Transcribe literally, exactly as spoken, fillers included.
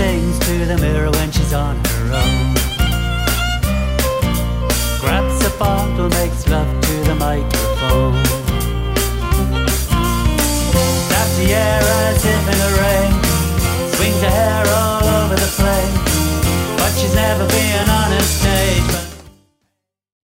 sings to the mirror when she's on her own. Grabs a bottle, makes love to the microphone.